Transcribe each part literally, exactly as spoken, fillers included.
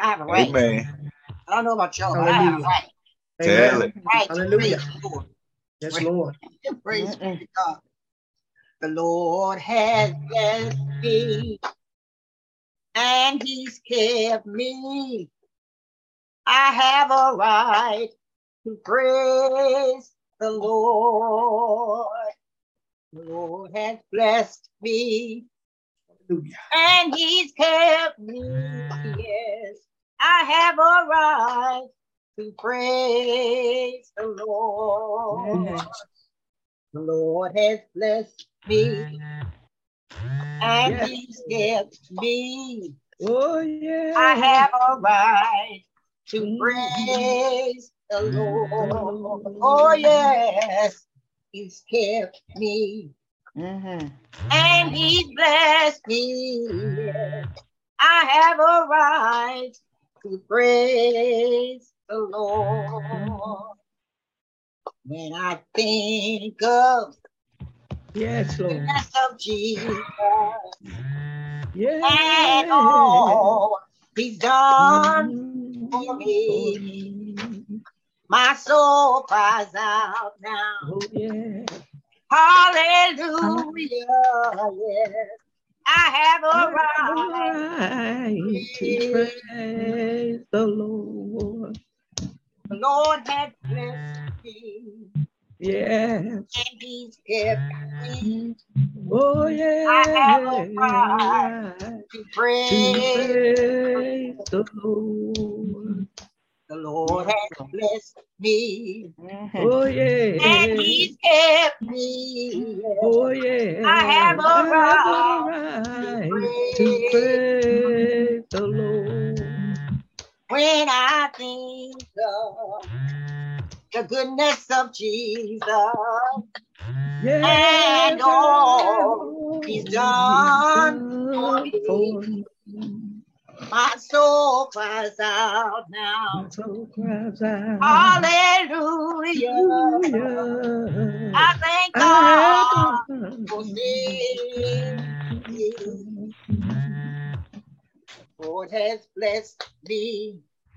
I have a right. Amen. I don't know about y'all, but I have a right. Tell it. Right to Hallelujah. praise the Lord. Yes, Lord. Praise be to God. The Lord has blessed me, and He's kept me. I have a right to praise the Lord. The Lord has blessed me, Hallelujah. and He's kept me. Yes, I have a right to praise the Lord. Yes. The Lord has blessed me, and Yes. He's kept me. Oh, yeah. I have a right to praise the Lord. Oh, yes, He's kept me, Mm-hmm. and He's blessed me. Yes, I have a right to praise the Lord. When I think of Yes, the Lord. goodness of Jesus Yes. and all He's done for me, my soul cries out now. Oh, yeah. Hallelujah, yes. I have a right Right to praise the Lord. The Lord has blessed me, Yes. and He's kept me. Oh, yeah. I have a right to To praise. praise the Lord. The Lord has blessed me, Oh, yeah. and He's kept me. Oh, yeah. I have a I right have a right to to praise. praise the Lord. When I think of the goodness of Jesus Yes, and all He's done for for me, me. my soul cries out now. My soul cries out. Hallelujah. Hallelujah. I thank I God for saving me. Lord has blessed me.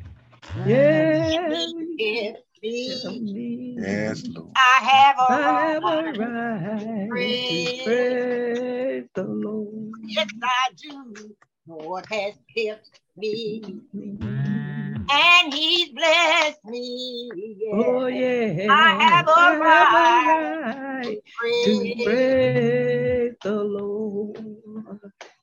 Yes. He kept me. Yes, Lord. I have a I have a right right to to praise. praise the Lord. Yes, I do. Lord has kept me, and He's blessed me. Yes. Oh, yeah. I have a I have right a right to to praise. praise the Lord.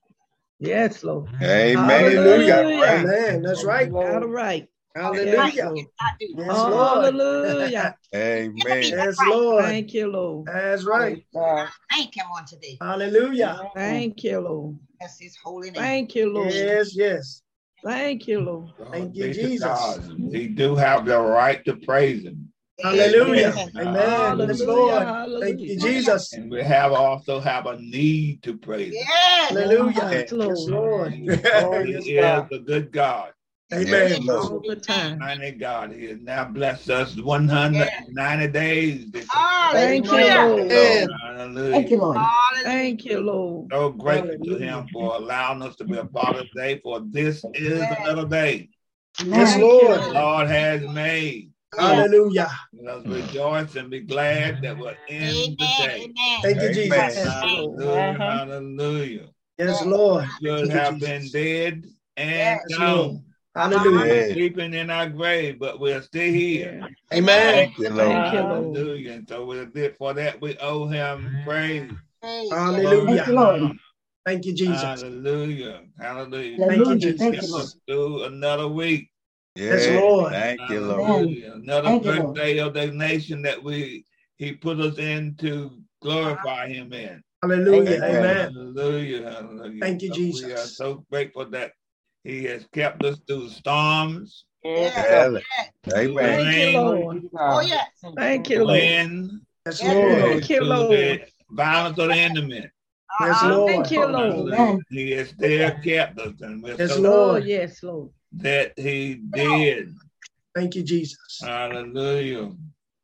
Yes, Lord. Amen. You Hallelujah. got it right. Amen. That's right. Got it right. Hallelujah. Yes, Lord. Yes, I do. Yes, Lord. Hallelujah. Amen. Yes, right. Lord. Thank you, Lord. That's right. I thank Him on today. Hallelujah. Thank you, Lord. That's His holy name. Thank you, Lord. Yes, yes. Thank you, Lord. Thank you, Jesus. We do have the right to praise Him. Hallelujah. Amen. Amen. Yes, Lord. Thank you, Jesus. And we have also have a need to praise Him. Yes. Hallelujah. Yes, Lord. He is a good God. Amen. All the time. Mighty God, He has now blessed us one hundred ninety days. Thank you, Lord. Hallelujah. Thank you, Lord. Thank you, Lord. So grateful to Him for allowing us to be a part of the day, for this is another day. Yes, Lord. The Lord has made. Hallelujah. Let us rejoice and be glad that we're in the day. Thank you, Jesus. Hallelujah. Hallelujah. Yes, Lord. Should have been dead and Yes, gone. Lord. Hallelujah. Sleeping in our grave, but we're still here. Amen. Thank you, Lord. Thank you, Lord. Hallelujah. And so we're, for that, we owe Him praise. Hallelujah. Thank you, Lord. Thank you, Jesus. Hallelujah. Hallelujah. Thank you, Hallelujah. Thank you, Jesus. Lord. Through another week. Yes, Yeah. Lord. Thank you, Lord. Hallelujah. Another Thank you, Lord. birthday of the nation that we He put us in to glorify Him in. Hallelujah. Amen. Amen. Hallelujah. Hallelujah. Thank you, So Jesus. we are so grateful that He has kept us through storms. Yes, Tell it. through Amen. Thank you, rain, Lord. Oh, yes. Thank you, Lord. wind, Yes, Yes, Lord. Lord. Thank you, through Lord. the violence of the enemy. Yes, Uh-huh. Lord. Thank you, Lord. Hallelujah. He has still kept us, and we're Yes, so Lord. Yes, Lord. that He did. Thank you, Jesus. Hallelujah.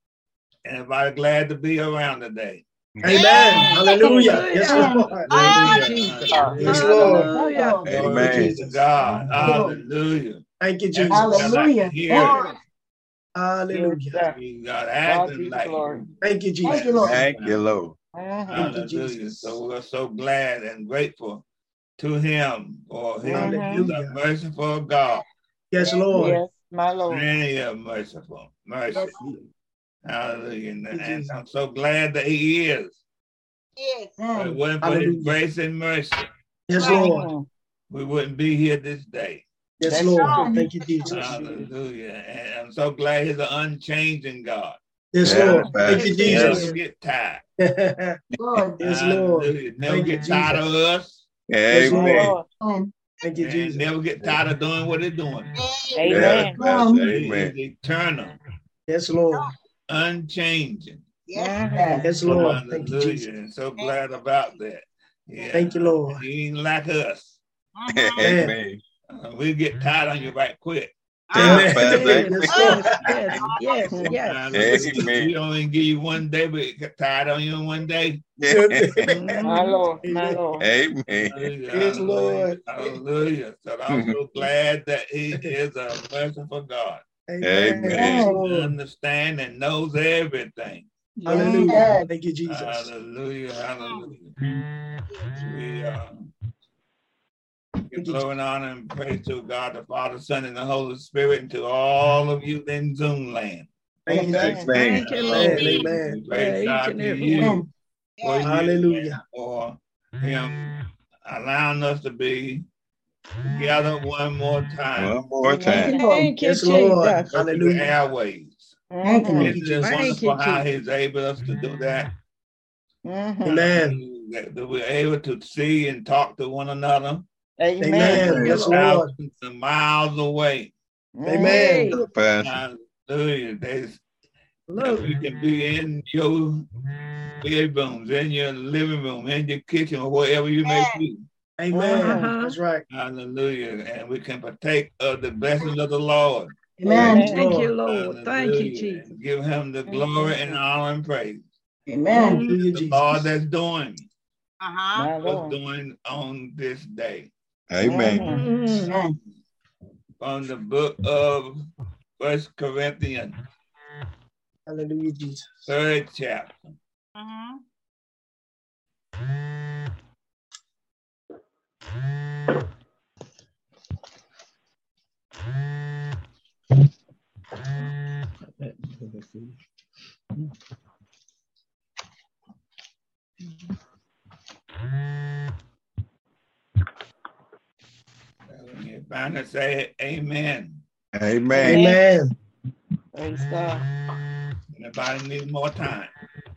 Everybody glad to be around today. Amen. Hallelujah. Yes, Lord. Hallelujah. Jesus. Hallelujah. Yes, Lord. Thank you, Lord. Glory Amen. be to God. Hallelujah. Thank you, Jesus. Hallelujah. Here, Hallelujah. we got God acting be the like glory. Thank you, Jesus. Thank you, Lord. Thank you, Lord. Uh-huh. Thank you, Hallelujah. Jesus. So we're so glad and grateful to him for his Hallelujah. is a merciful God. Yes, Lord. Yes, my Lord. Really a merciful mercy. Yes. Hallelujah. And, Thank you, and Jesus. I'm so glad that he is. Yes. If it Mm. wasn't for his Hallelujah. grace and mercy, Yes, Right. Lord. Mm. we wouldn't be here this day. Yes, That's Lord. true. Thank you, Jesus. Hallelujah. And I'm so glad he's an unchanging God. Yes, Yeah, Lord. Pastor. Thank you, He Yes. Jesus. never get tired. Lord. Yes, Lord. Hallelujah. Never Thank you, get tired of Jesus. us. Yes, My Amen. Lord. Lord. Mm. Thank you, And Jesus. never get tired of doing what he's doing. Yes, Amen. Pastor. He Amen. is eternal, Yes, Lord. unchanging. Yes. Mhm. Yes, Lord. Thank you, Hallelujah. Jesus. And so glad about that. Yeah. Thank you, Lord. He ain't like us. Mhm. Amen. Amen. Uh, we get tired on you right quick. Ah, Amen. Pastor. Yes, Lord. Yes, yes, yes. Hallelujah. Amen. We don't even give you one day, but it get tired on you in one day. Amen. My Lord. My Amen. Lord. Amen. Hallelujah. Yes, Hallelujah. Lord. Hallelujah. So I'm so glad that he is a merciful God. Amen. Amen. Yes, He Lord. understands and knows everything. Hallelujah. Yes. Thank you, Jesus. Hallelujah. Hallelujah. We uh, give Thank you, glory and honor and praise to God, the Father, Son, and the Holy Spirit, and to all of you in Zoom land. Thank you, Amen. Jesus. Amen. Thank you, Amen. Lord. Amen. We praise Yeah, each God and to every you one. for yes. you Hallelujah. for him allowing us to be together one more time. One more Amen. time. Thank you, Yes, Lord. Jesus. Go through the Hallelujah. airways. Mhm. Thank you, Isn't it Jesus. Thank you, wonderful how Jesus. he's able us to do that? Mhm. Amen. That that we're able to see and talk to one another Amen. Amen. Thank you, Yes, Lord. Lord. thousands of miles away. Amen. Hey, Pastor. Hallelujah. There's, look. you can be in your bedrooms, in your living room, in your kitchen, or wherever you may be. Amen. Uh-huh. That's right. Hallelujah. And we can partake of the blessings of the Lord. Amen. Yes, Thank you, Lord. Lord. Thank you, Hallelujah. Jesus. And give him the glory and honor and praise. Amen. Hallelujah, The Jesus. Lord that's doing Uh-huh. My what's Lord. doing on this day. Amen. Mhm. Mm. From the book of First Corinthians, Hallelujah, Jesus. third chapter. Mhm. When you finally say amen. Amen. Amen. Praise God. Anybody need more time?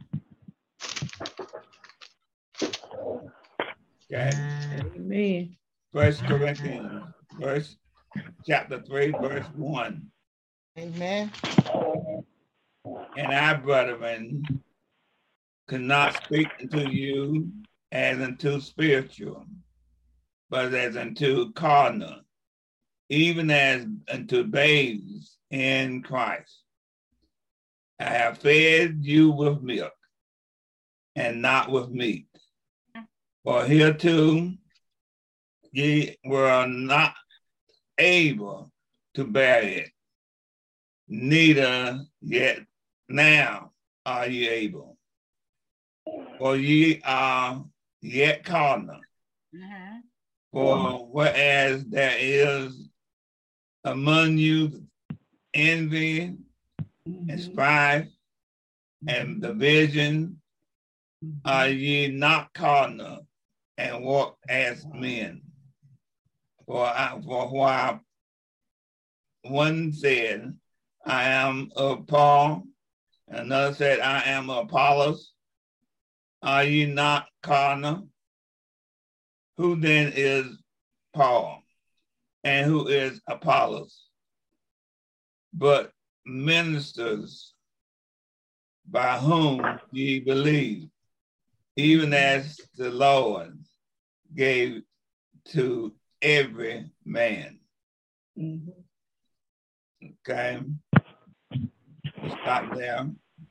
Okay. Amen. First Corinthians, verse chapter three, verse one. Amen. And I, brethren, could not speak unto you as unto spiritual, but as unto carnal, even as unto babes in Christ. I have fed you with milk and not with meat. For hereto ye were not able to bear it, neither yet now are ye able. For ye are yet carnal. Mhm. For whereas there is among you envy and strife and division, are ye not carnal and walk as men? For I, for while one said, I am of Paul, and another said, I am of Apollos, are ye not carnal? Who then is Paul? And who is Apollos? But ministers by whom ye believe, even as the Lord gave to every man. Mhm. Okay, we'll stop there.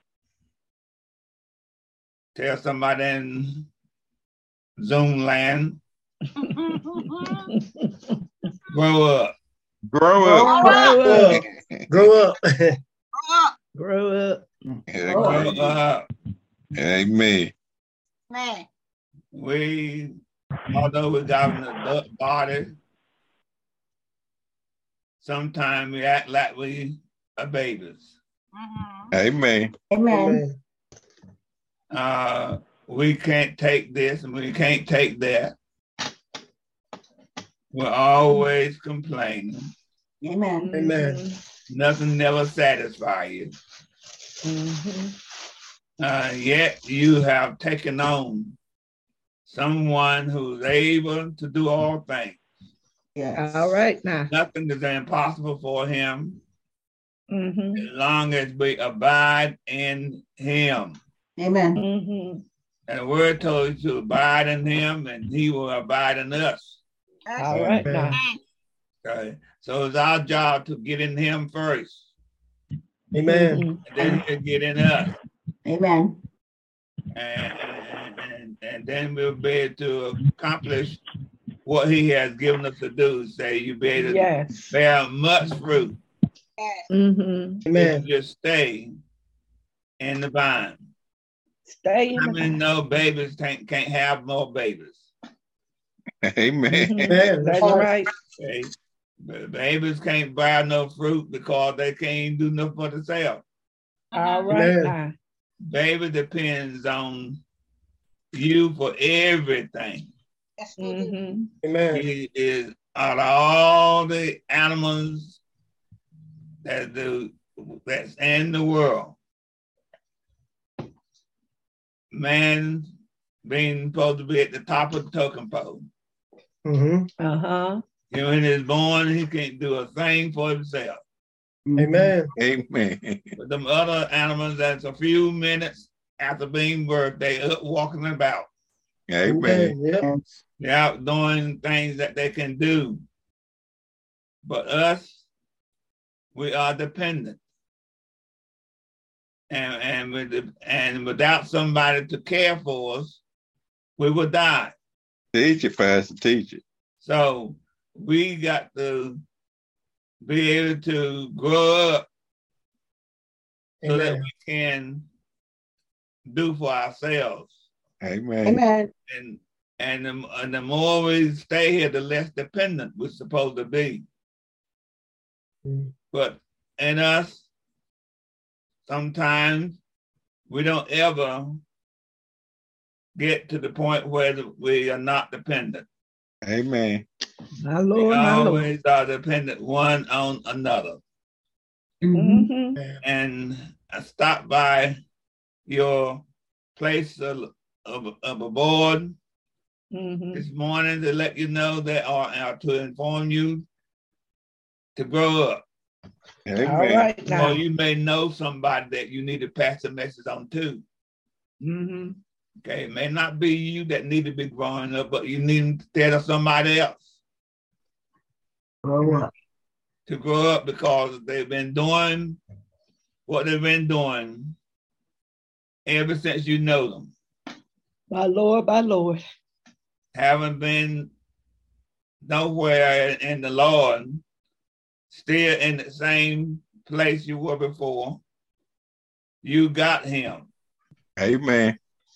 Tell somebody in Zoom land, grow up. Grow up. Grow up. Grow up. Grow up. Yeah, Grow good. up. Amen. Man. We, although we got an adult body, sometimes we act like we are babies. Mhm. Amen. Amen. Uh, we can't take this and we can't take that. We're always complaining. Amen. Amen. Nothing never satisfies you. Mhm. Uh, yet you have taken on someone who's able to do all things. Yes. All right now. Nothing is impossible for him Mhm. as long as we abide in him. Amen. Mhm. And the word told us to abide in him and he will abide in us. All right now. Okay? So it's our job to get in him first, Amen. Mhm. and then he'll get in us. Amen. And, and, and then we'll be able to accomplish what he has given us to do. Say you be able to Yes. bear much fruit Mhm. if Amen. you just stay in the vine. Stay in How the many know babies can't, can't have more babies? Amen. Mhm. Amen. That's right. Okay? But babies can't bear no fruit because they can't do nothing for themselves. All right Amen. now. Baby depends on you for everything. Yes, they do. Mhm. Amen. He is out of all the animals that do that's in the world. Man being supposed to be at the top of the totem pole. Mm-hmm. Uh-huh. You know, when he's born, he can't do a thing for himself. Amen. Amen. But them other animals, that's a few minutes after being birthed, they up walking about. Amen. Yep. Yes. They're out doing things that they can do. But us, we are dependent. And, and, with, and without somebody to care for us, we would die. Teach it, Pastor. Teach it. So we got to be able to grow up so that Amen. we can do for ourselves. Amen. Amen. And and the, and the more we stay here, the less dependent we're supposed to be. Mm. But in us, sometimes we don't ever get to the point where we are not dependent. Amen. My We Lord, my Lord. always are dependent one on another. Mhm. And I stopped by your place of, of, of abode Mhm. this morning to let you know that, or, or to inform you to grow up. Amen. All right now. Or you may know somebody that you need to pass the message on to. Mhm. Okay, it may not be you that need to be growing up, but you need to tell somebody else Grow up. to grow up because they've been doing what they've been doing ever since you know them. My Lord, my Lord. Haven't been nowhere in the Lord, still in the same place you were before. You got him. Amen.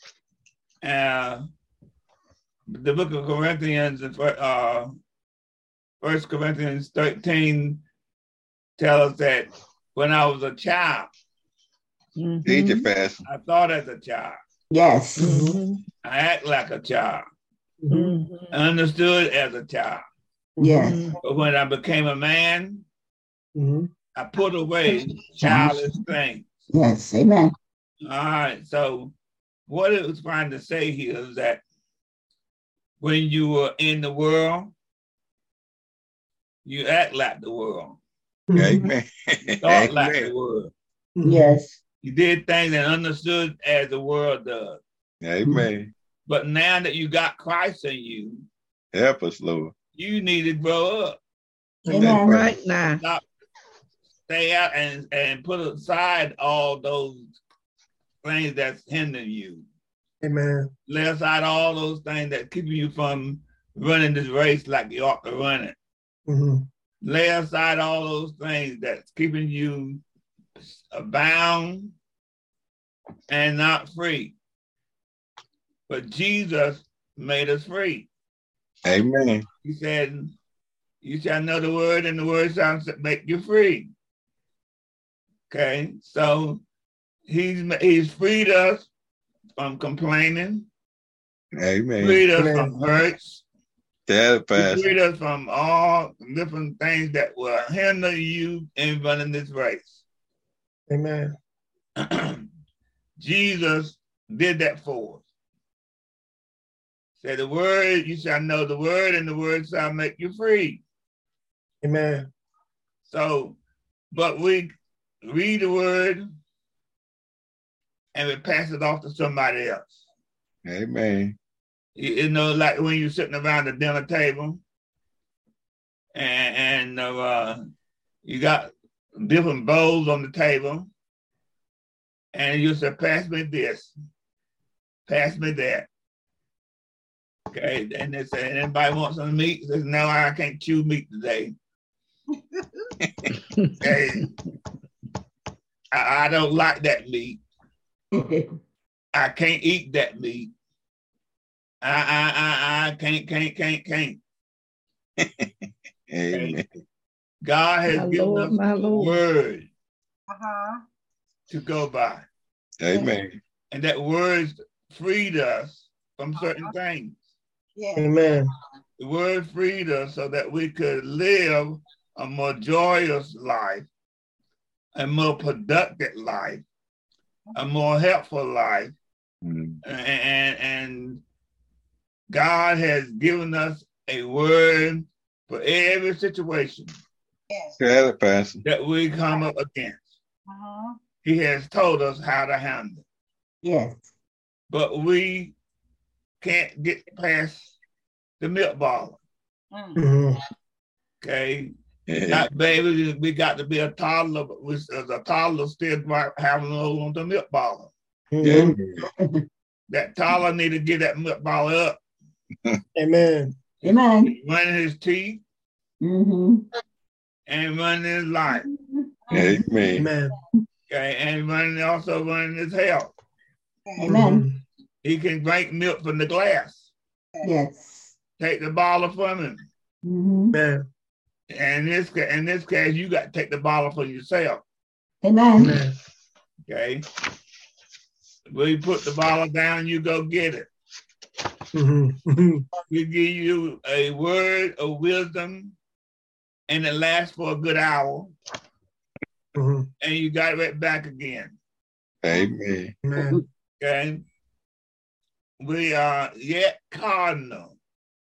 Uh, the book of Corinthians, uh, First Corinthians thirteen tells us that when I was a child, Mhm. Teach it, Pastor. I thought as a child. Yes. Mhm. I act like a child. Mm-hmm. Mhm. I understood as a child. Yes. Mhm. But when I became a man, Mm-hmm. I put away childish things. Yes. Amen. All right. So what it was trying to say here is that when you were in the world, you act like the world. Amen. You thought like the Amen. world. Yes. You did things and understood as the world does. Amen. But now that you got Christ in you, Help us, Lord. you need to grow up. Amen. All right now. Stop, stay out and, and put aside all those things that's hindering you. Amen. Lay aside all those things that keep you from running this race like you ought to run it. Mm-hmm. lay aside all those things that's keeping you bound and not free. But Jesus made us free. Amen. He said, you shall know the word, and the word shall make you free. Okay, so he's he's freed us from complaining. Amen. Freed us Amen. from hurts. Tell it, He Pastor. freed us from all different things that will hinder you in running this race. Amen. Jesus did that for us. Said the word, you shall know the word, and the word shall make you free. Amen. So, but we read the word and we pass it off to somebody else. Amen. You, you know, like when you're sitting around the dinner table and, and uh, you got different bowls on the table, and you say, pass me this, pass me that. Okay, and they say, anybody want some meat? Says, no, I can't chew meat today. Okay. I, I don't like that meat. I can't eat that meat. I I I, I can't, can't, can't, can't. Amen. God has My given Lord, us my a Lord. word Uh-huh. to go by. Amen. And that word freed us from certain things. Yes. Amen. The word freed us so that we could live a more joyous life, a more productive life, a more helpful life. Mm. And, and, and God has given us a word for every situation Yes. Tell it, Pastor. that we come up against. Uh-huh. He has told us how to handle it. Yes. But we can't get past the milk bottle. Mm. Mhm. Okay. Yeah. Not baby, we got to be a toddler, but we, as a toddler still having a hold on the milk bottle. Mhm. That toddler need to get that milk bottle up, Amen. Amen. running his teeth Mm-hmm. and running his life. Amen. Amen. Okay, and running also running his health. Amen. Mhm. He can drink milk from the glass. Yes. Take the bottle from him. Mm-hmm. Amen. And in this ca- in this case, you got to take the bottle for yourself. Amen. Amen. Okay. We put the bottle down, you go get it. Mhm. Mhm. We give you a word of wisdom, and it lasts for a good hour, Mhm. and you got it right back again. Amen. Amen. Okay. We are yet cardinal.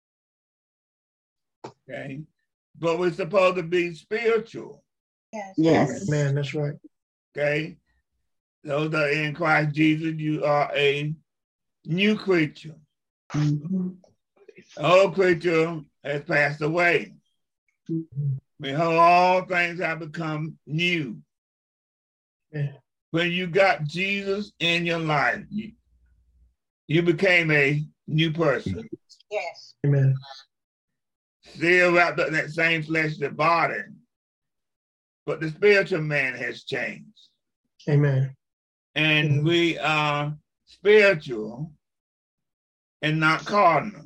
Okay. But we're supposed to be spiritual. Yes. Yes. Amen. That's right. Okay. Those that are in Christ Jesus, you are a new creature. Mm-hmm. The old creature has passed away. Behold, all things have become new. Yeah. When you got Jesus in your life, you, you became a new person. Yes. Amen. Still wrapped up in that same fleshly body, but the spiritual man has changed. Amen. And Mhm. we are spiritual and not carnal.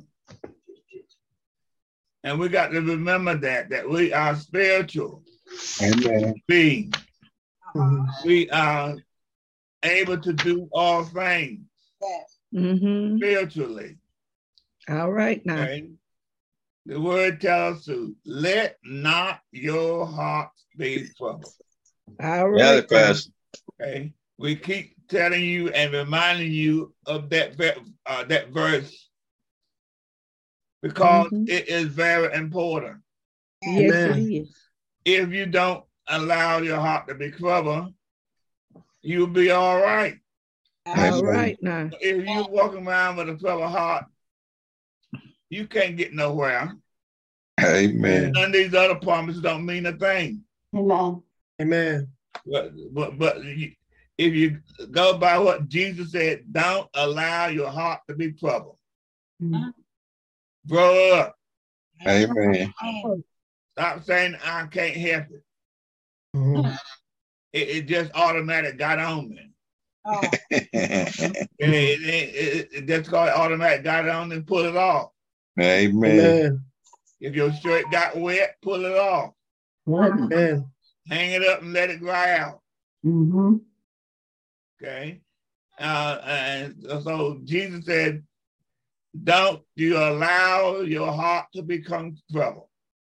And we got to remember that, that we are spiritual Amen. beings. Mhm. We are able to do all things Yes. Mm-hmm. spiritually. All right now. Okay? The word tells us to let not your hearts be troubled. All Tell right. it, Pastor. Okay, we keep telling you and reminding you of that ver- uh, that verse because Mhm. it is very important. Yes, Amen. it is. If you don't allow your heart to be troubled, you'll be all right. All Amen. right now. If you're walking around with a troubled heart, you can't get nowhere. Amen. None of these other promises don't mean a thing. Amen. Amen. But, but, but you- if you go by what Jesus said, don't allow your heart to be troubled. Mm-hmm. Grow up. Amen. Amen. Stop saying I can't help it. Mhm. It, it just automatic got on me. Oh, It, it, it, it just called automatic got on and pull it off. Amen. Amen. If your shirt got wet, pull it off. One. Amen. Hang it up and let it dry out. Mm-hmm. Okay. Uh, and so Jesus said, don't you allow your heart to become troubled.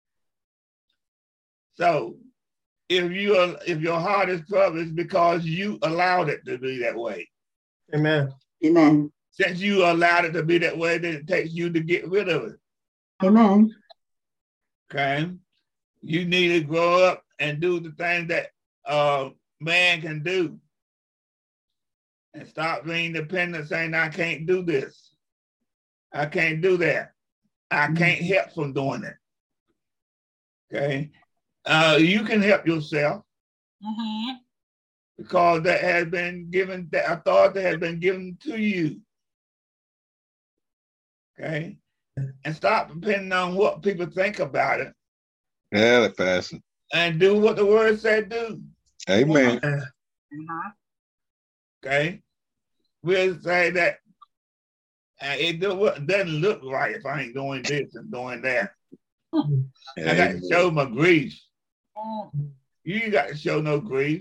So if you are, if your heart is troubled, it's because you allowed it to be that way. Amen. Amen. Since you allowed it to be that way, then it takes you to get rid of it. Amen. Okay. You need to grow up and do the things that uh man can do. And stop being dependent, saying, I can't do this. I can't do that. I can't help from doing it. Okay. Uh, you can help yourself mm-hmm. because that has been given, that authority has been given to you. Okay. And stop depending on what people think about it. Yeah, Pastor. And do what the word said do. Amen. Uh-huh. Okay. We'll say that uh, it do, doesn't look right if I ain't doing this and doing that. I got to show my grief. Mm. You ain't got to show no grief.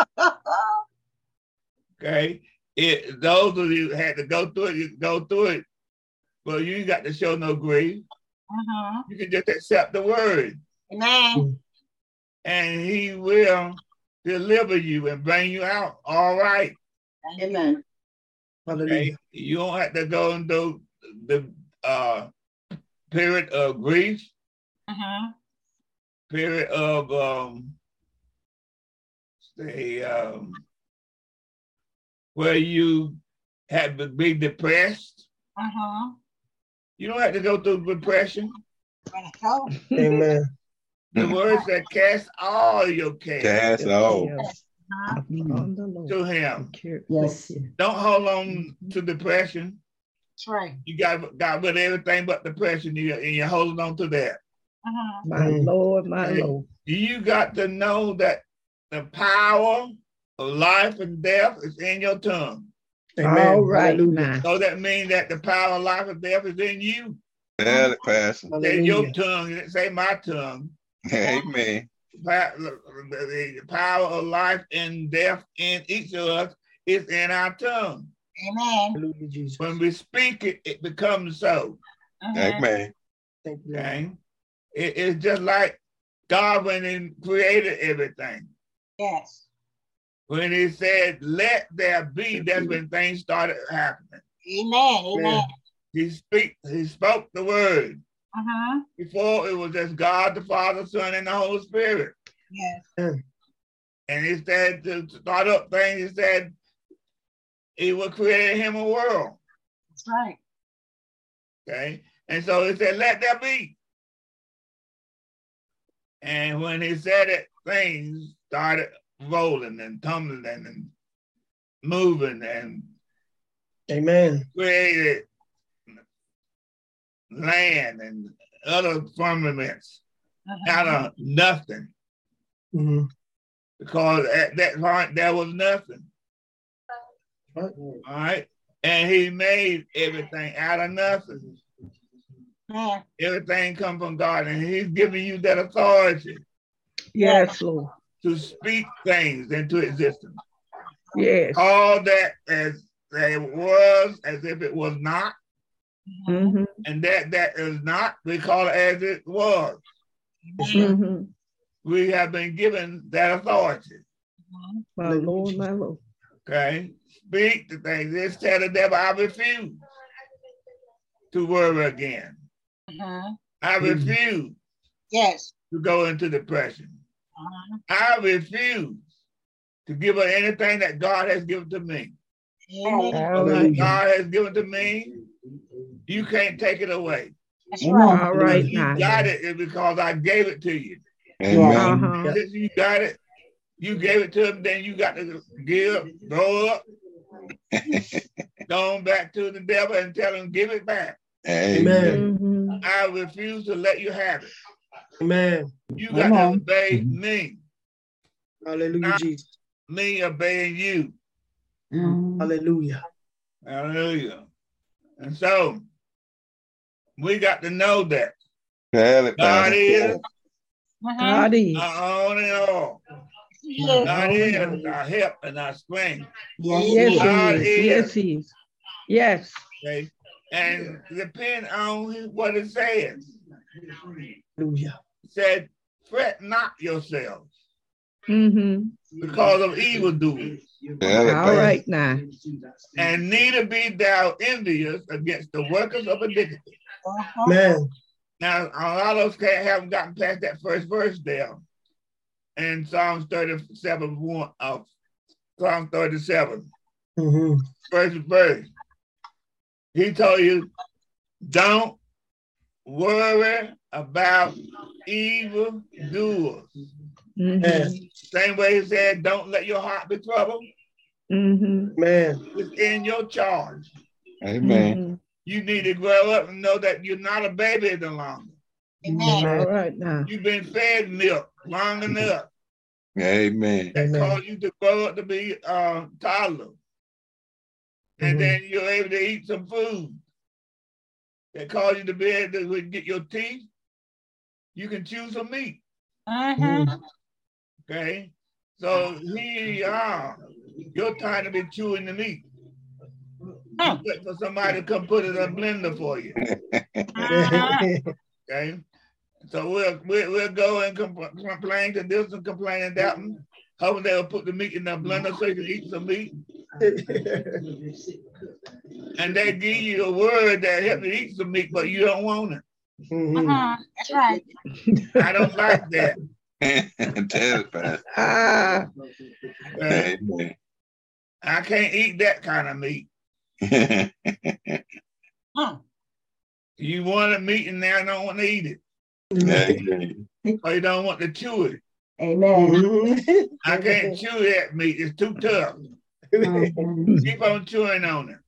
Okay. It, those of you had to go through it, you go through it. But you ain't got to show no grief. Uh-huh. You can just accept the word. Amen. And he will deliver you and bring you out all right. Amen. Hallelujah. Okay? You don't have to go into the uh, period of grief, Uh-huh. period of um, say um, where you have to be depressed. Uh-huh. You don't have to go through depression. So, Amen. The word said, cast all your care Cast all. uh-huh. On the Lord. to him. Yes. Don't hold on to depression. That's right. You got got rid of everything but depression, you, and you're holding on to that. Uh-huh. My Lord, my Okay. Lord. You got to know that the power of life and death is in your tongue. Amen. All right Hallelujah. now. So that means that the power of life and death is in you. Yeah, Pastor. Say your Hallelujah. tongue, it didn't say my tongue. Amen. Pa- The the power of life and death in each of us is in our tongue. Amen. Hallelujah, Jesus. When we speak it, it becomes so. Uh-huh. Amen. Thank you, Lord. Okay? It- it's just like God when he created everything. Yes. When he said, let there be, that's when things started happening. Amen. Amen. He speak, he spoke the word. Uh-huh. Before it was just God, the Father, Son, and the Holy Spirit. Yes. And he said to start up things, he said he would create him a world. That's right. Okay. And so he said, let there be. And when he said it, things started rolling and tumbling and moving and Amen. created land and other firmaments Uh-huh. out of nothing. Mhm. Because at that point there was nothing. Right. All right. And he made everything out of nothing. Yeah. Everything come from God, and he's giving you that authority Yes, Lord. to speak things into existence. Yes. All that as it was, as if it was not, Mm-hmm. and that that is not, we call it as it was. Amen. Mm-hmm. We have been given that authority. My Lord, my Lord. Okay? Speak the things. Just tell the devil, I refuse to worry again. Uh-huh. I refuse Yes. to go into depression. Uh-huh. I refuse to give up anything that God has given to me. Amen. All right. God has given to me, you can't take it away. That's Amen. right. All right You now. got it is because I gave it to you. Amen. Uh-huh. Since you got it, you gave it to him, then you got to give, grow up, go on back to the devil and tell him, give it back. Amen. Mm-hmm. I refuse to let you have it. Amen. You got Amen. to obey me, Hallelujah, Not- Jesus. me obeying you. Mhm. Hallelujah. Hallelujah. And so we got to know that Tell it, God Pastor. is Uh-huh. God is. our own and all. Yes. God is our help and our strength. Yes, Yes, He God he is. is. is. Yes, he is. Yes. Okay? And depend on what it says. Hallelujah. It said, fret not yourselves Mm-hmm. because of evildoers, Tell it, All Pastor. right now. and neither be thou envious against the workers of iniquity. Uh-huh. Amen. Now, a lot of us can't, haven't gotten past that first verse there in Psalms thirty-seven, one of Psalm thirty-seven, Mm-hmm. first verse. He told you, don't worry about evil doers. Mm-hmm. Same way he said, don't let your heart be troubled. Mm-hmm. Amen. It's in your charge. Amen. Mm-hmm. You need to grow up and know that you're not a baby any longer. Amen. All right now. You've been fed milk long enough. Amen. That Amen. caused you to grow up to be a toddler. And Mhm. then you're able to eat some food. That caused you to be able to get your teeth. You can chew some meat. Uh-huh. Okay? So here you are. Your time to be chewing the meat. You wait for somebody to come put it in a blender for you. Uh-huh. Okay? So we'll we'll, we'll go and compl- complain to this and complain to that one. Hoping they'll put the meat in the blender so you can eat some meat. And they give you a word that helps you eat some meat, but you don't want it. Mhm. Uh-huh. That's right. I don't like that. Tell it, Pastor. Ah. Okay? Amen. I can't eat that kind of meat. Huh. You want a meat and now don't want to eat it. Amen. Or you don't want to chew it. Amen. Mhm. I can't chew that meat. It's too tough. Mhm. Keep on chewing on it.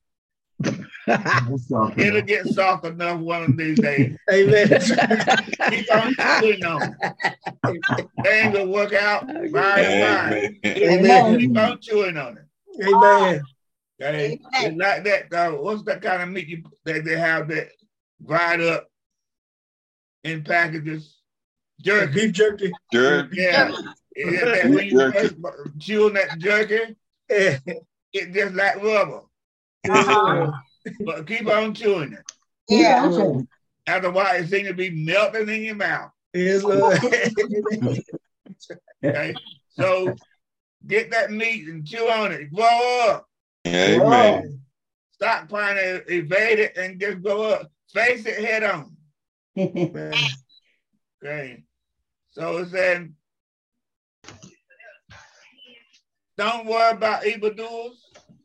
It'll get soft enough one of these days. Amen. Keep on chewing on it. Things will work out by and Amen. by. Amen. Keep on chewing on it. Amen. Okay? Amen. It's like that. Uh, what's that kind of meat you, that they have that dried up in packages? Jerky. Beef jerky. Jerky. Yeah. It- that when you first chew on that jerky, Eh, it's just like rubber. uh, But keep on chewing it. Yeah. Otherwise, it seems to be melting in your mouth. Yes, Lord. Okay? So get that meat and chew on it. Grow up. Amen. Stop trying to evade it and just grow up. Face it head on. Amen. Okay? So it said, don't worry about evildoers.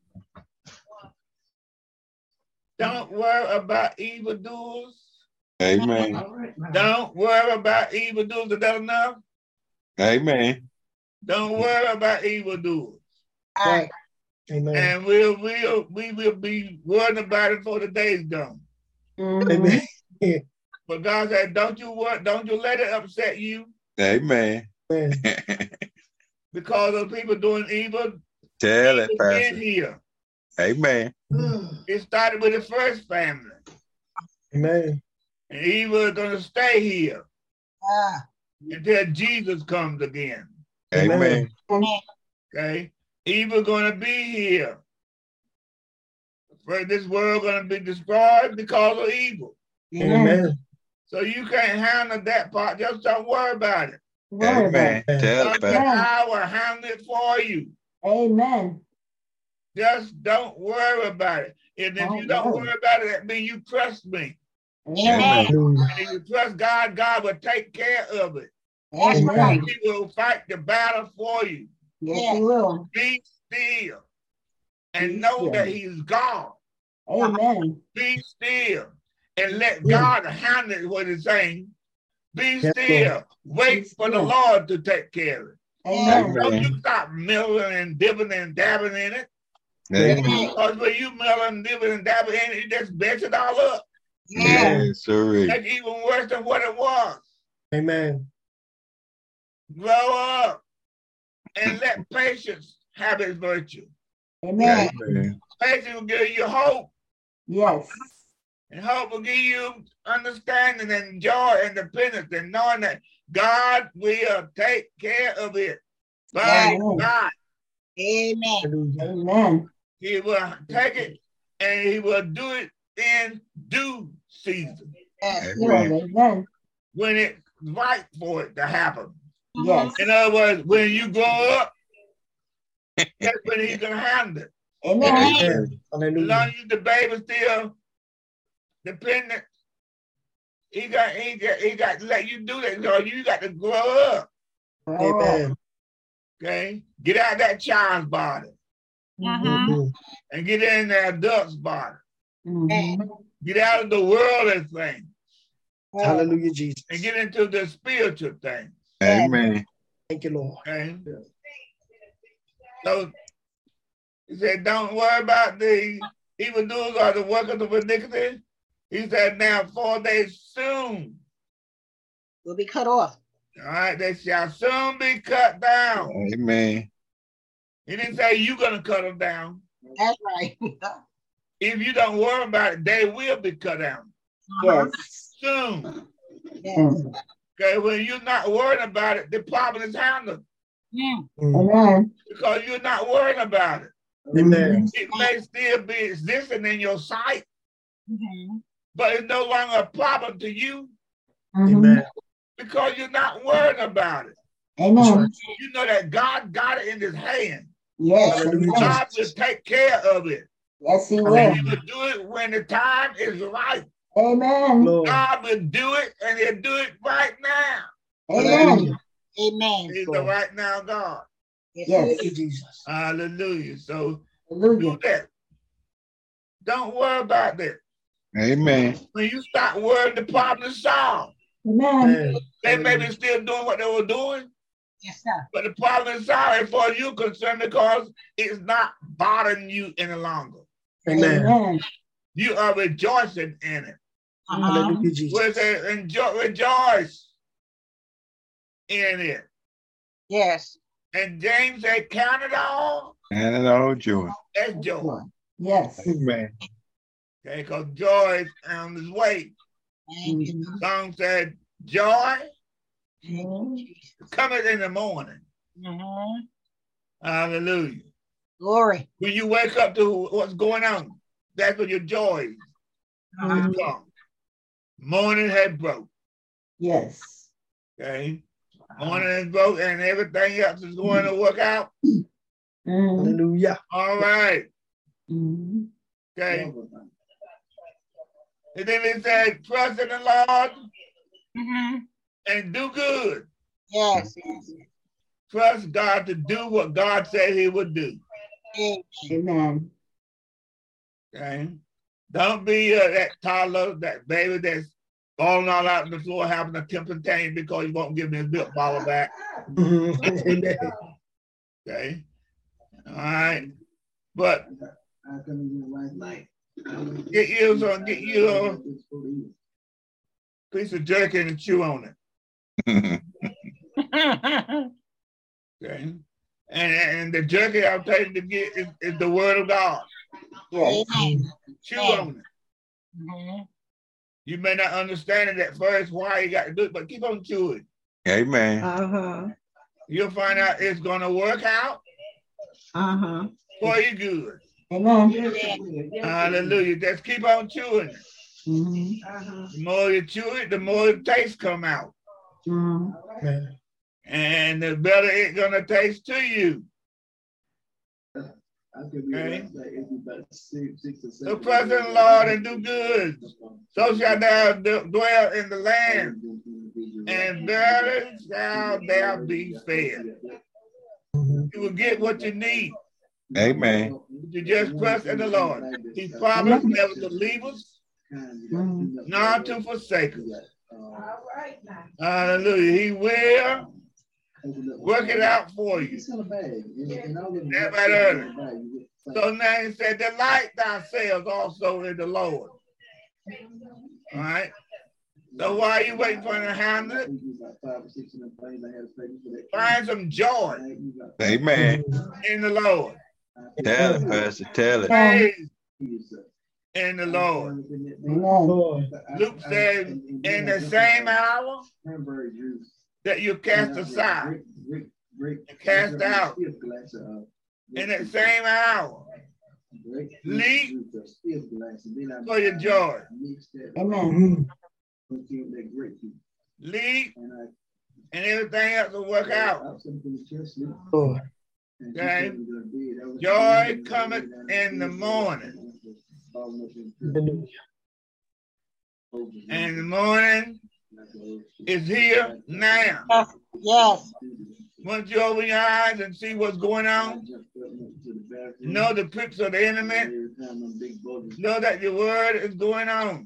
Don't worry about evildoers. Amen. Don't worry about evildoers. Is that enough? Amen. Don't worry about evildoers. All right. Amen. And we'll, we'll, we will be worrying about it before the day's gone. Amen. But God said, don't you worry, don't you let it upset you Amen. Amen. because of people doing evil. Tell it, It's been Pastor. here. Amen. It started with the first family. Amen. And evil is going to stay here Ah. until Jesus comes again. Amen. Okay? Evil going to be here. For this world going to be destroyed because of evil. Amen. So you can't handle that part. Just don't worry about it. Worry about Amen. it. Tell it, Something Pastor. I will handle it for you. Amen. Just don't worry about it. And if you don't worry about it, that means you trust me. Amen. Hallelujah. And if you trust God, God will take care of it. That's Amen. right. He will fight the battle for you. Yes, He will. Be still and Be know still. that He's God. Amen. Be still and let Yeah. God handle what He's saying. Be Yes, still. Wait Be for the still. Lord to take care of it. Amen. Don't Amen. you stop milling and dipping and dabbing in it. Amen. Because when you mill and dipping and dabbing in it, you just mess it all up. Yeah. Yes, sir. That's even worse than what it was. Amen. Grow up and let patience have its virtue. Amen. Amen. Patience will give you hope, Yes. and hope will give you understanding and joy and dependence and knowing that God will take care of it. By Amen. God, Amen. Hallelujah. Amen. He will take it and he will do it in due season Yes. Amen. Amen. when it's right for it to happen. Yes. In other words, when you grow up, that's when he's gonna handle it. Amen. Amen. As Hallelujah. long as the baby still dependent, he got he got he got to let you do that. So you got to grow up. Amen. Okay, get out of that child's body Uh-huh. Mhm. and get in the adult's body. Mhm. Get out of the worldly thing Hallelujah, Jesus. and get into the spiritual thing. Amen. Thank you, Lord. Okay, so he said, "Don't worry about the evildoers or the workers of iniquity." He said, "Now, for they soon, Will be cut off. all right, they shall soon be cut down." Amen. He didn't say you're gonna cut them down. That's right. If you don't worry about it, they will be cut down Uh-huh. Yes. soon. Yes. Mm. Okay, when you're not worried about it, the problem is handled Mm. Mm. Amen. because you're not worried about it. Amen. It may still be existing in your sight, Mhm. but it's no longer a problem to you Mhm. Amen. because you're not worried about it. That's Amen. right. You know that God got it in his hand. Yes. Hallelujah, Amen. God will take care of it. Yes, he And will. he will do it when the time is right. Amen. Lord. God will do it, and he'll do it right now. Amen. Amen. He's the right now God. Yes. Yes. Thank you, Jesus. Hallelujah. So do Hallelujah. that. Don't worry about that. Amen. When you start worrying, the problem is solved. Amen. Amen. They may be still doing what they were doing, Yes, sir. but the problem is solved as far as you're concerned because it's not bothering you any longer. Amen. Amen. You are rejoicing in it. Uh-huh. Hallelujah, Where it Jesus. says, enjoy, rejoice in it. Yes. And James said, count it all And it all joy. as joy. Yes. Amen. Okay, because joy is on its way. Thank you. Mhm. Song said, joy Mhm. cometh in the morning. Mhm. Hallelujah. Glory. When you wake up to what's going on, that's when your joy Uh-huh. is come. Morning had broke. Yes. Okay. Morning is broke and everything else is going to work out. Mhm. Hallelujah. All right. Mhm. Okay. And then it said, trust in the Lord Mhm. and do good. Yes. Yes. Trust God to do what God said he would do. Yes. Amen. Okay. Don't be uh, that toddler, that baby that's falling all out on the floor, having a temper tantrum because you won't give me his milk bottle back. Mhm. Amen. Okay. All right. But get you some, get you a piece of jerky and chew on it. Okay. And, and the jerky I'm taking to get is, is the word of God. Yes. Amen. Chew on it. Mhm. You may not understand it at first why you got to do it, but keep on chewing. Amen. Uh-huh. You'll find out it's gonna work out Uh-huh. for you good. Amen. Hallelujah. Just keep on chewing it. Mhm. The more you chew it, the more the taste come out. Mhm. Amen. And the better it's gonna taste to you. Okay. So trust in the Lord and do good. So shall thou d- dwell in the land, and verily shall there be fed. Mhm. You will get what you need. Amen. You just trust in the Lord. He promised never to leave us, Mhm. nor to forsake us. Hallelujah. He will work it out for you. Everybody heard it. So now he said, delight thyself also in the Lord. All right. So why are you waiting for him to handle it? Find some joy Amen. in the Lord. Tell it, Pastor. Tell it. Praise in the Lord. Lord. Luke said, in the same hour that you cast aside, and cast out, in that same hour, leap for your joy. Amen. Leap, and everything else will work out. Lord. Okay? Joy cometh in the morning. Hallelujah. And the morning is here now. Yes. Once you open your eyes and see what's going on, know the tricks of the enemy, know that your word is going on.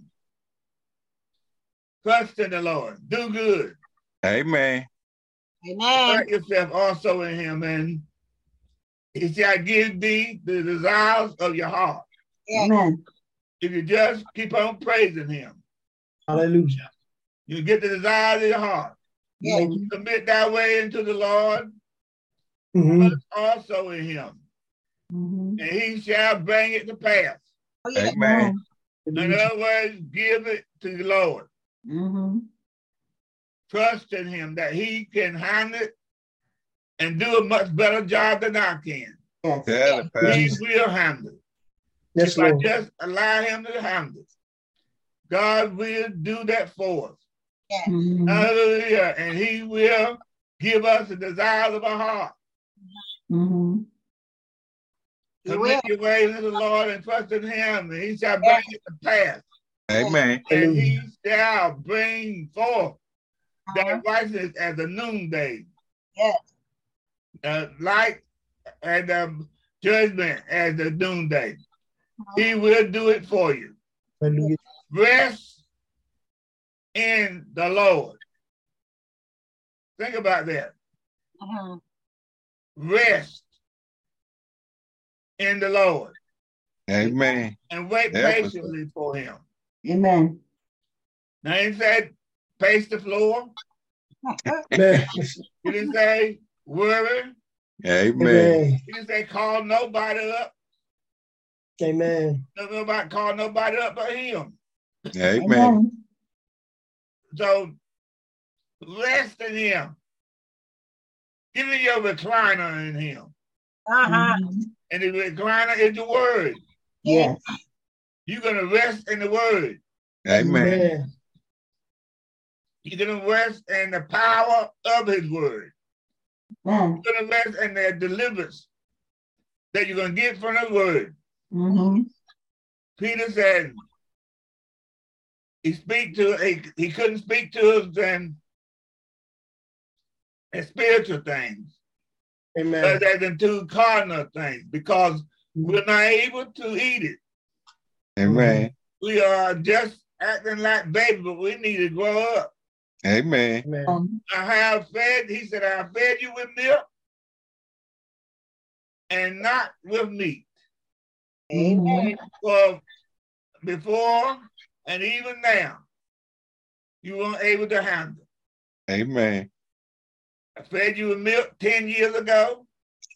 Trust in the Lord. Do good. Amen. Amen. Put yourself also in him, and he shall give thee the desires of your heart. Yes. Amen. If you just keep on praising him, Hallelujah. you get the desires of your heart. Yes. Submit that way into the Lord, Mhm. but also in him, Mhm. and he shall bring it to pass. Oh, yes. Amen. In other words, give it to the Lord. Mhm. Trust in him that he can handle it and do a much better job than I can. Yes. Tell it, He Pastor. will handle it. Yes, If I Lord. just allow him to handle it, God will do that for us. Yes. Mhm. Hallelujah. And he will give us the desires of our heart. Mhm. He will. Commit your ways to the Lord and trust in him, and he shall bring it to pass. Amen. And he shall bring forth that Uh-huh. righteousness as the noonday, Yes. uh, light and um, judgment as the noonday. He will do it for you. Hallelujah. Rest in the Lord. Think about that. Uh-huh. Rest in the Lord Amen. and wait Help us, patiently for him. Amen. Now, he said, pace the floor. Amen. He didn't say, worry. Amen. Amen. He didn't say, call nobody up. Amen. No- Nobody call nobody up but him. Amen. Amen. So, rest in him. Give me your recliner in him. Uh-huh. Mhm. And the recliner is the word. Yes. You're going to rest in the word. Amen. Amen. You're going to rest in the power of his word. Amen. You're going to rest in the deliverance that you're going to get from the word. Mhm. Peter said, he speak to he, he couldn't speak to us then as spiritual things, Amen. but as into carnal things, because we're not able to eat it. Amen. We are just acting like babies, but we need to grow up. Amen. Amen. Um, I have fed, he said, I fed you with milk and not with meat. Amen. For before and even now, you weren't able to handle. Amen. I fed you with milk ten years ago.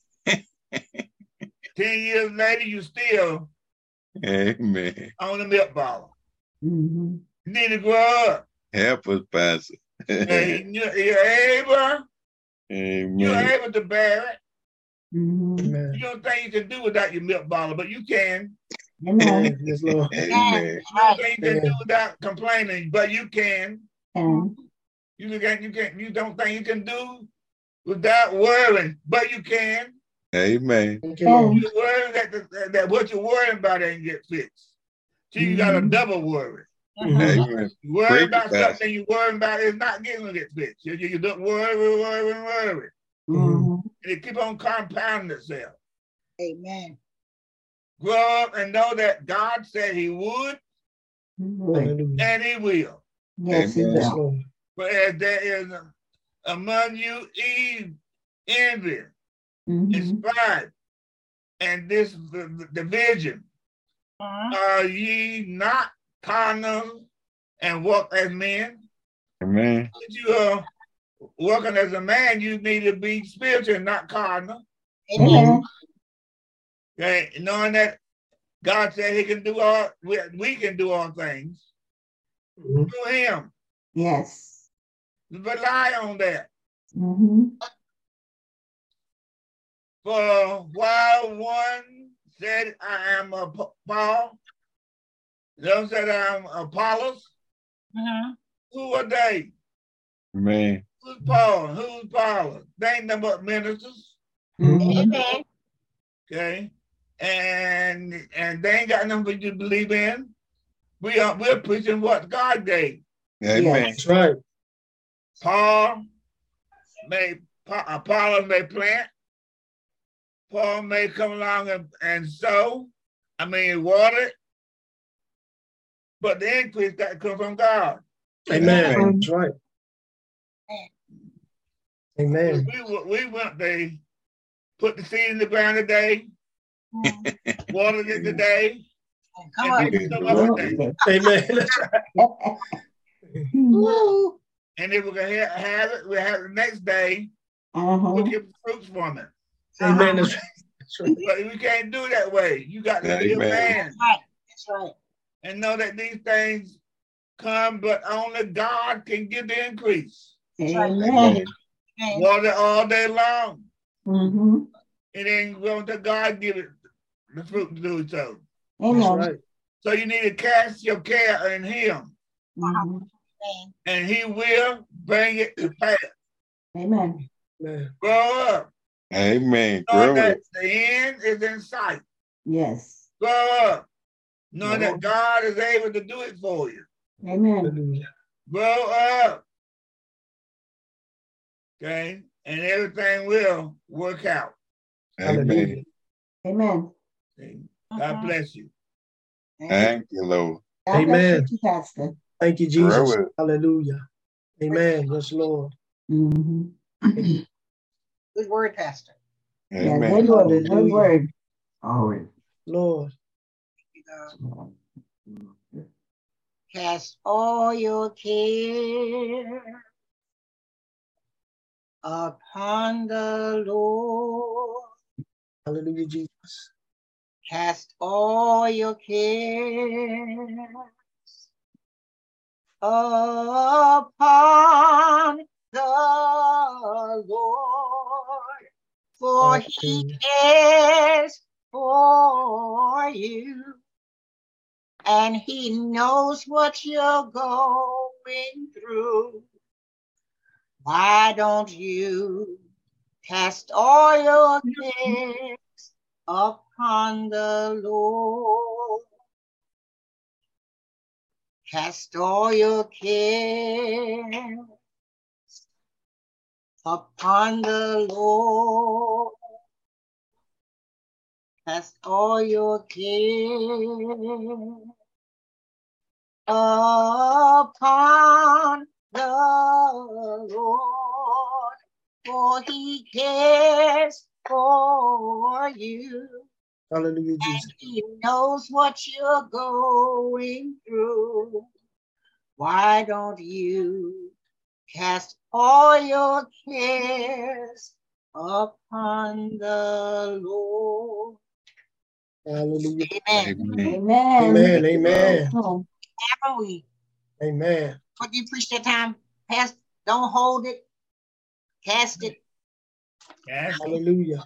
ten years later, you still Amen. on the milk bottle. mhm. You need to grow up. Help us, Pastor. And you- you're able, you're Amen. able to bear it. Mhm. Amen. You don't think you can do without your milk bottle, but you can. Amen. Yes, Lord. Amen. You don't think you can do without complaining, but you can. And You can you can you don't think you can do without worrying, but you can. Amen. Thank you, Lord. You worry that the, that what you're worrying about ain't get fixed. So you got a Mhm. double worry. Uh-huh. Amen. You worry Preach it, about Pastor. something you worry about is not getting to get fixed. You, you, you don't worry, worry, worry. Mhm. And it keep on compounding itself. Amen. Grow up and know that God said he would Good. Hallelujah. and he will. Yes, he Amen. Yes, will. Lord. But as there is among you Eve, envy, Mhm. strife, and this division, Uh-huh. are ye not carnal and walk as men. Amen. If you are working as a man, you need to be spiritual, not carnal. Amen. Okay, knowing that God said He can do all, we, we can do all things Mhm. through Him. Yes. Rely on that. Mm-hmm. For while one said, I am a Paul, the other said, I am Apollos, Mhm. who are they? Amen. Who's Paul? Who's Paul? They ain't nothing but ministers, Mm-hmm. Amen. okay? And and they ain't got nothing for you to believe in. We are we're preaching what God gave. Amen. That's right. Paul may Apollo may plant. Paul may come along and, and sow. I mean water it. But the increase got to come from God. Amen. Amen. That's right. Amen. We we went they put the seed in the ground today, watered it today, Come and on. picked them up today. Amen. That's right. Woo. And if we're gonna have, have it, we'll have it the next day. Uh-huh. We'll get fruits from it. Amen. That's right. That's right. But we can't do that way. You got to be a Amen. man That's right. That's right. and know that these things come, but only God can give the increase. Amen. Amen. Water all day long. Mm-hmm. It ain't going to God give it the fruit to do so. That's Amen. right. So you need to cast your care in Him, Mm-hmm. Amen. and He will bring it to pass. Amen. Amen. Grow up. Amen. Know Grow that up. the end is in sight. Yes. Grow up. Knowing that God is able to do it for you. Amen. Hallelujah. Grow up. Okay? And everything will work out. Amen. Amen. Okay? God bless you. Thank you, Lord. God Amen. bless you, Pastor. Thank you, Jesus. Grow up. Hallelujah. Amen. Yes, Lord. Mm-hmm. Good word, Pastor. Yeah, Amen. good word. Good Hallelujah. word. Always. Lord. Cast all your care upon the Lord. Hallelujah, Jesus. Cast all your cares upon the Lord, for He Hallelujah. cares for you, and He knows what you're going through. Why don't you cast all your cares upon the Lord? Cast all your cares upon the Lord. Cast all your cares upon the Lord, for He cares for you. Hallelujah, And Jesus. He knows what you're going through. Why don't you cast all your cares upon the Lord? Hallelujah. Amen. Amen. Amen. Amen. Amen. Oh, Haven't we? Amen. What do you preach that time? Pass, don't hold it. Cast it. Yes. Hallelujah.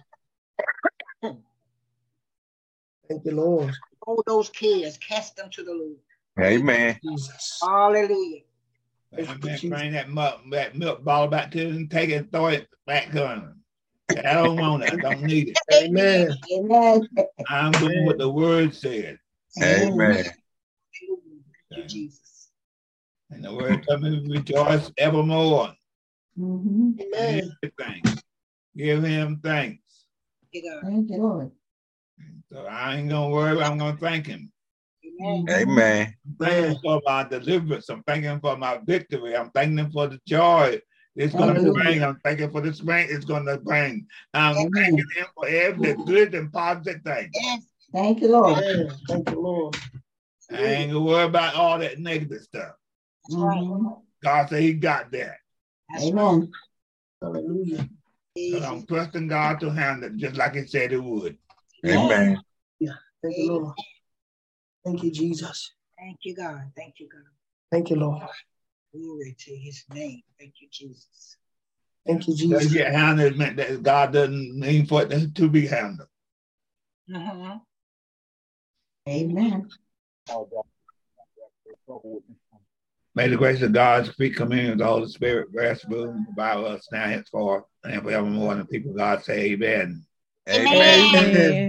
Thank you, Lord. Hold those cares. Cast them to the Lord. Amen. Jesus. Hallelujah. And then bring that milk, that milk bottle back to him, take it, throw it back to him. I don't want it. I don't need it. Amen. amen. I'm doing what the word said. Amen. Thank you, Jesus. And the word told me to rejoice evermore. Mm-hmm. Amen. Give thanks. Give him thanks. Thank you, Lord. So I ain't gonna worry, I'm gonna thank him. Amen. Amen. I'm thanking him for my deliverance. I'm thanking him for my victory. I'm thanking him for the joy it's gonna Hallelujah. bring. I'm thanking for the strength it's gonna bring. I'm Amen. thanking him for every good and positive thing. Yes. Thank you, Lord. Amen. Thank you, Lord. I ain't gonna worry about all that negative stuff. That's right. Mhm. God said he got that. That's right. Amen. Hallelujah. So I'm trusting God to handle it just like he said he would. Amen. Thank you, Lord. Thank you, Jesus. Thank you, God. Thank you, God. Thank you, Lord. Glory to his name. Thank you, Jesus. Thank you, Doesn't Jesus. get handled meant that God doesn't mean for it to be handled. Uh-huh. Amen. May the grace of God speak communion with the Holy Spirit rest, rule, about us now henceforth and forevermore. And the people of God say amen. Amen. Amen.